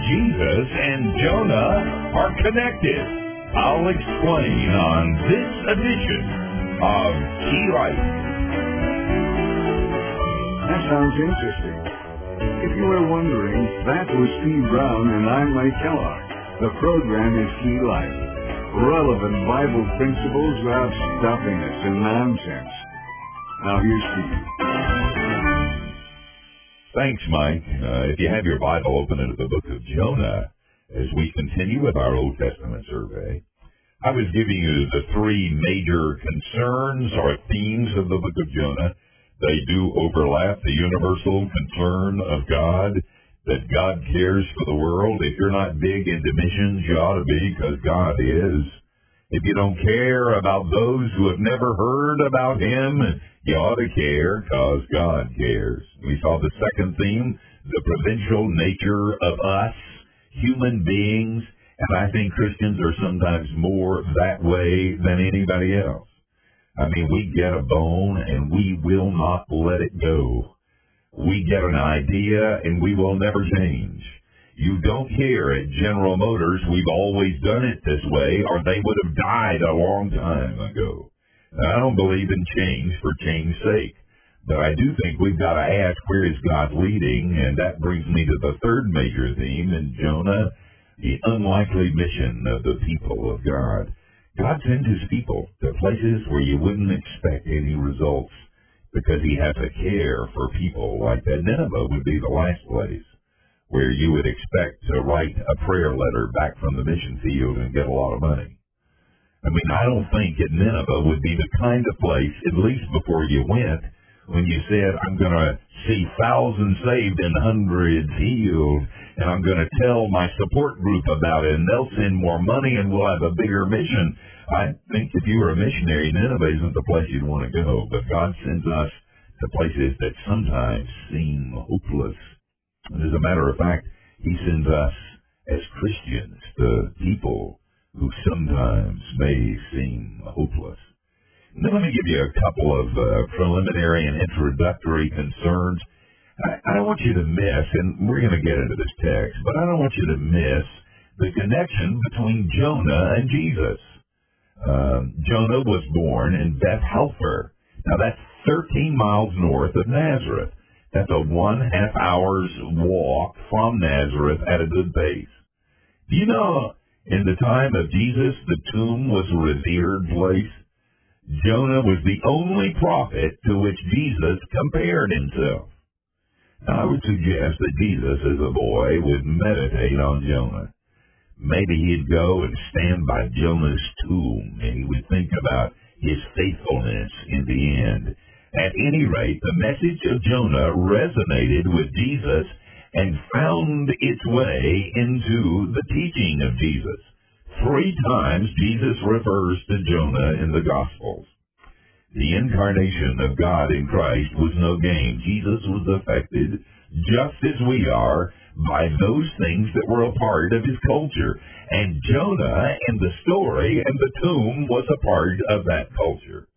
Jesus and Jonah are connected. I'll explain on this edition of Key Life. That sounds interesting. If you were wondering, that was Steve Brown and I'm Mike Kellogg. The program is Key Life. Relevant Bible principles without stuffiness and nonsense. Now here's Steve. Thanks, Mike. If you have your Bible, open it to the book of Jonah as we continue with our Old Testament survey. I was giving you the three major concerns or themes of the book of Jonah. They do overlap the universal concern of God, that God cares for the world. If you're not big into missions, you ought to be, because God is. If you don't care about those who have never heard about Him, you ought to care, because God cares. We saw the second theme, the provincial nature of us, human beings, and I think Christians are sometimes more that way than anybody else. I mean, we get a bone, and we will not let it go. We get an idea, and we will never change. You don't hear at General Motors, we've always done it this way, or they would have died a long time ago. Now, I don't believe in change for change's sake, but I do think we've got to ask, where is God leading? And that brings me to the third major theme in Jonah, the unlikely mission of the people of God. God sends His people to places where you wouldn't expect any results, because He has a care for people like that. Nineveh would be the last place where you would expect to write a prayer letter back from the mission field and get a lot of money. I mean, I don't think that Nineveh would be the kind of place, at least before you went, when you said, I'm going to see thousands saved and hundreds healed, and I'm going to tell my support group about it, and they'll send more money, and we'll have a bigger mission. I think if you were a missionary, Nineveh isn't the place you'd want to go, but God sends us to places that sometimes seem hopeless. And as a matter of fact, He sends us as Christians to people who sometimes may seem hopeless. Now, let me give you a couple of preliminary and introductory concerns. I don't want you to miss, and we're going to get into this text, but I don't want you to miss the connection between Jonah and Jesus. Jonah was born in Beth Helfer. Now, that's 13 miles north of Nazareth. That's a 1.5 hours walk from Nazareth at a good pace. Do you know, in the time of Jesus, the tomb was a revered place? Jonah was the only prophet to which Jesus compared Himself. Now, I would suggest that Jesus, as a boy, would meditate on Jonah. Maybe he'd go and stand by Jonah's tomb, and he would think about his faithfulness in the end. At any rate, the message of Jonah resonated with Jesus and found its way into the teaching of Jesus. 3 times Jesus refers to Jonah in the Gospels. The incarnation of God in Christ was no game. Jesus was affected, just as we are, by those things that were a part of His culture. And Jonah and the story and the tomb was a part of that culture.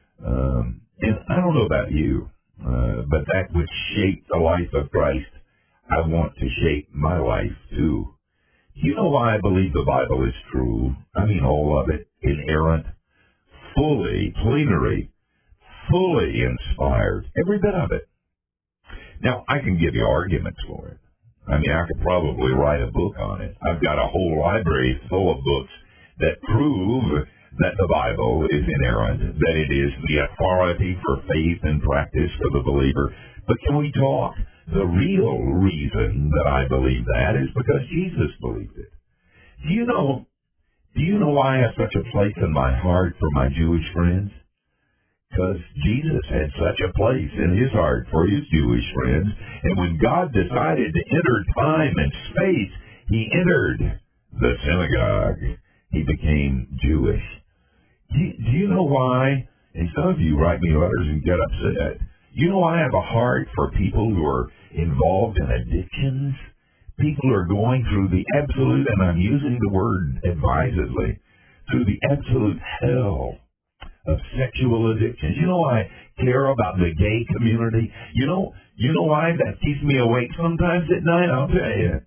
And I don't know about you, but that which shaped the life of Christ, I want to shape my life too. Do you know why I believe the Bible is true? I mean, all of it, inerrant, fully plenary, fully inspired, every bit of it. Now, I can give you arguments for it. I mean, I could probably write a book on it. I've got a whole library full of books that prove that the Bible is inerrant, that it is the authority for faith and practice for the believer. But can we talk? The real reason that I believe that is because Jesus believed it. Do you know why I have such a place in my heart for my Jewish friends? Because Jesus had such a place in His heart for His Jewish friends. And when God decided to enter time and space, He entered the synagogue. He became Jewish. Do you know why? And some of you write me letters and get upset. You know why I have a heart for people who are involved in addictions? People who are going through the absolute, and I'm using the word advisedly, through the absolute hell of sexual addictions. You know why I care about the gay community? You know why that keeps me awake sometimes at night? I'll tell you.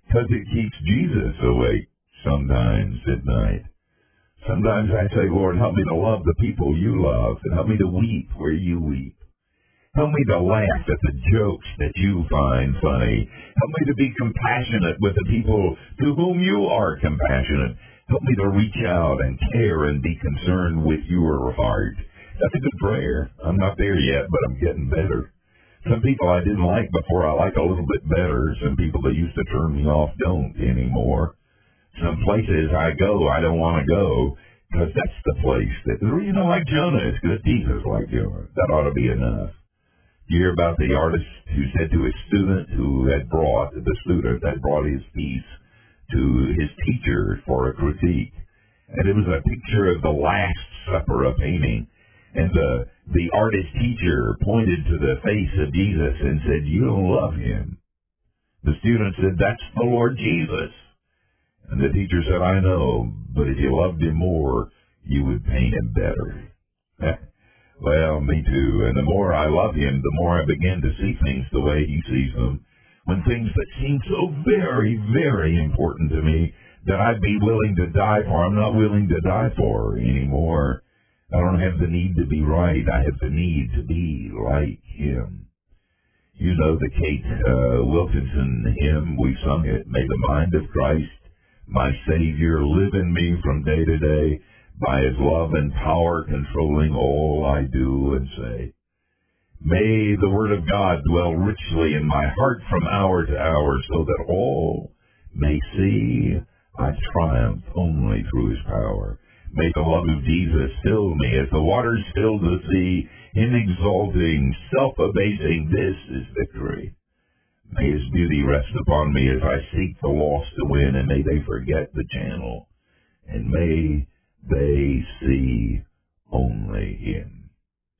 because it keeps Jesus awake sometimes at night. Sometimes I say, Lord, help me to love the people you love, and help me to weep where you weep. Help me to laugh at the jokes that you find funny. Help me to be compassionate with the people to whom you are compassionate. Help me to reach out and care and be concerned with your heart. That's a good prayer. I'm not there yet, but I'm getting better. Some people I didn't like before I like a little bit better. Some people that used to turn me off don't anymore. Some places I go, I don't want to go, because that's the place that, like Jonah is good. Jesus like Jonah. That ought to be enough. You hear about the artist who said to his student had brought his piece to his teacher for a critique. And it was a picture of the Last Supper, a painting. And the artist teacher pointed to the face of Jesus and said, "You don't love him." The student said, "That's the Lord Jesus." And the teacher said, "I know, but if you loved him more, you would paint him better." Well, me too. And the more I love him, the more I begin to see things the way he sees them. When things that seem so very, very important to me that I'd be willing to die for, I'm not willing to die for anymore. I don't have the need to be right. I have the need to be like him. You know the Kate Wilkinson hymn. We sung it. May the mind of Christ, my Savior, live in me from day to day, by his love and power controlling all I do and say. May the word of God dwell richly in my heart from hour to hour, so that all may see I triumph only through his power. May the love of Jesus fill me as the waters fill the sea, him exalting, self-abasing, this is victory. May his beauty rest upon me as I seek the lost to win, and may they forget the channel, and may they see only him.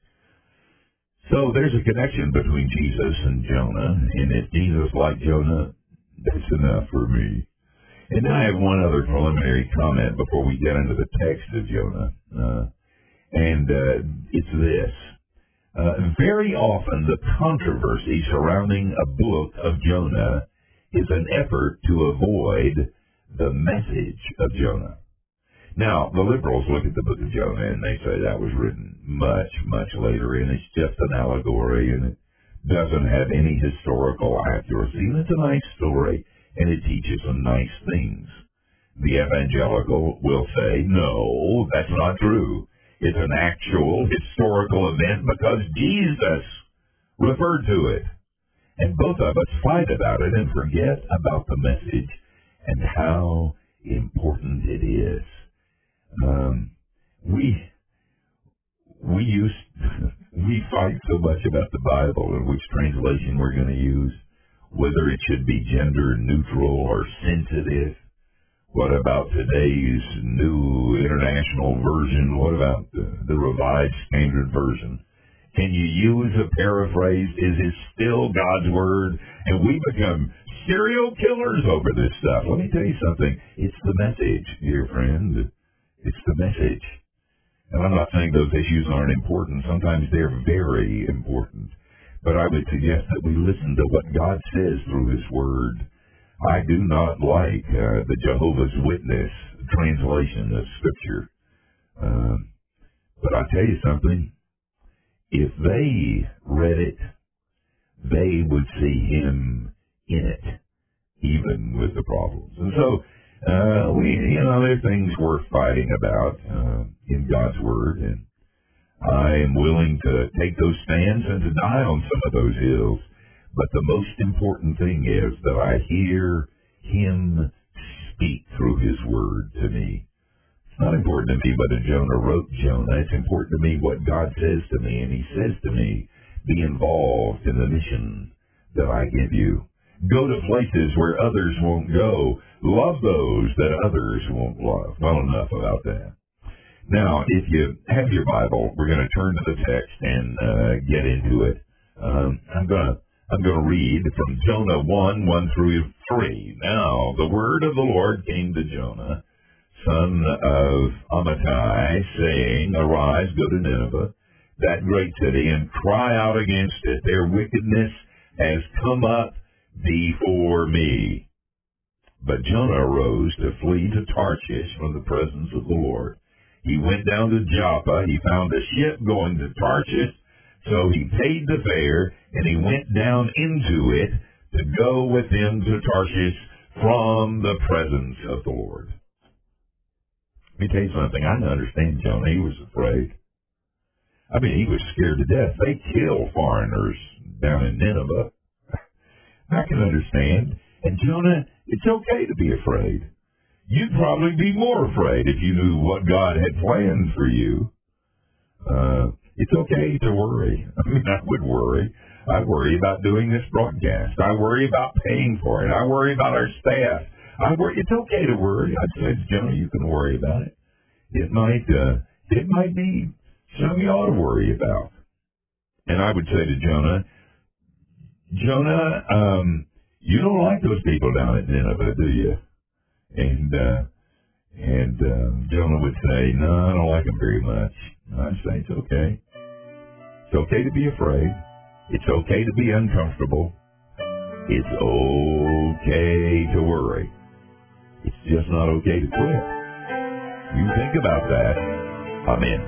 So there's a connection between Jesus and Jonah, and if Jesus like Jonah, that's enough for me. And I have one other preliminary comment before we get into the text of Jonah, and it's this. Very often the controversy surrounding a book of Jonah is an effort to avoid the message of Jonah. Now, the liberals look at the book of Jonah and they say that was written much, much later, and it's just an allegory, and it doesn't have any historical accuracy, and it's a nice story, and it teaches some nice things. The evangelical will say, no, that's not true. It's an actual historical event because Jesus referred to it. And both of us fight about it and forget about the message and how important it is. We fight so much about the Bible and which translation we're going to use, whether it should be gender neutral or sensitive. What about today's new international version? What about the Revised Standard Version? Can you use a paraphrase? Is it still God's Word? And we become serial killers over this stuff. Let me tell you something. It's the message, dear friend. It's the message. And I'm not saying those issues aren't important. Sometimes they're very important. But I would suggest that we listen to what God says through his Word. I do not like the Jehovah's Witness translation of Scripture. But I'll tell you something. If they read it, they would see him in it, even with the problems. And so, there's things worth fighting about in God's Word, and I am willing to take those stands and to die on some of those hills. But the most important thing is that I hear him speak through his Word to me. It's not important to me whether Jonah wrote Jonah. It's important to me what God says to me, and he says to me, be involved in the mission that I give you. Go to places where others won't go. Love those that others won't love. Well, enough about that. Now, if you have your Bible, we're going to turn to the text and get into it. I'm going to read from Jonah 1 through 3. Now, the word of the Lord came to Jonah, son of Amittai, saying, Arise, go to Nineveh, that great city, and cry out against it. Their wickedness has come up before me. But Jonah arose to flee to Tarshish from the presence of the Lord. He went down to Joppa. He found a ship going to Tarshish, so he paid the fare, and he went down into it to go with them to Tarshish from the presence of the Lord. Let me tell you something. I understand Jonah. He was afraid. I mean, he was scared to death. They kill foreigners down in Nineveh. I can understand. And Jonah, it's okay to be afraid. You'd probably be more afraid if you knew what God had planned for you. It's okay to worry. I mean, I would worry. I worry about doing this broadcast. I worry about paying for it. I worry about our staff. It's okay to worry. I'd say, Jonah, you can worry about it. It might be something you ought to worry about. And I would say to Jonah, you don't like those people down at Nineveh, do you? And Jonah would say, no, I don't like them very much. I'd say it's okay. It's okay to be afraid. It's okay to be uncomfortable. It's okay to worry. It's just not okay to quit. You think about that. Amen.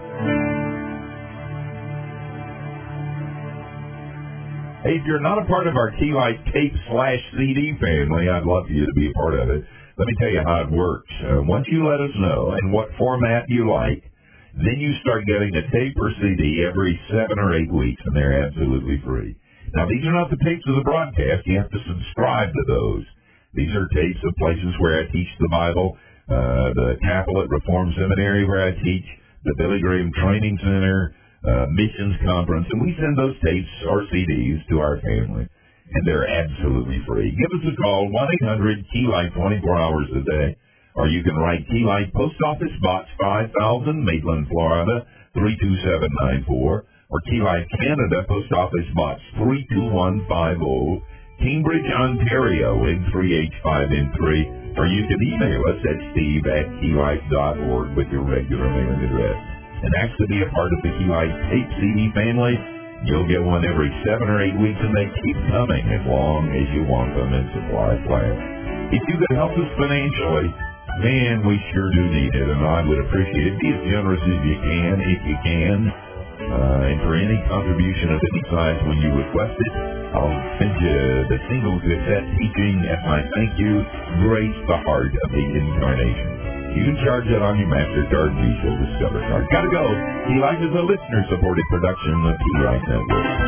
Hey, if you're not a part of our Key Life tape/CD family, I'd love for you to be a part of it. Let me tell you how it works. Once you let us know in what format you like, then you start getting a tape or CD every 7 or 8 weeks, and they're absolutely free. Now, these are not the tapes of the broadcast. You have to subscribe to those. These are tapes of places where I teach the Bible, the Catholic Reformed Seminary where I teach, the Billy Graham Training Center, Missions Conference, and we send those tapes or CDs to our family, and they're absolutely free. Give us a call, 1-800-KEY-LIFE, 24 hours a day, or you can write Key Life, Post Office Box 5000, Maitland, Florida, 32794, or Key Life Canada, Post Office Box 32150, Cambridge, Ontario, N3H5N3, or you can email us at steve@keylife.org with your regular mailing address. And ask to be a part of the Key Life Tape CD family. You'll get one every 7 or 8 weeks, and they keep coming as long as you want them in supply plan. If you could help us financially, man, we sure do need it, and I would appreciate it. Be as generous as you can, if you can. And for any contribution of any size when you request it, I'll send you the single cassette teaching as my thank you, Grace, the Heart of the Incarnation. You can charge that on your MasterCard, Visa, Discover card. Gotta go. Key Life is a listener-supported production of Key Life Network.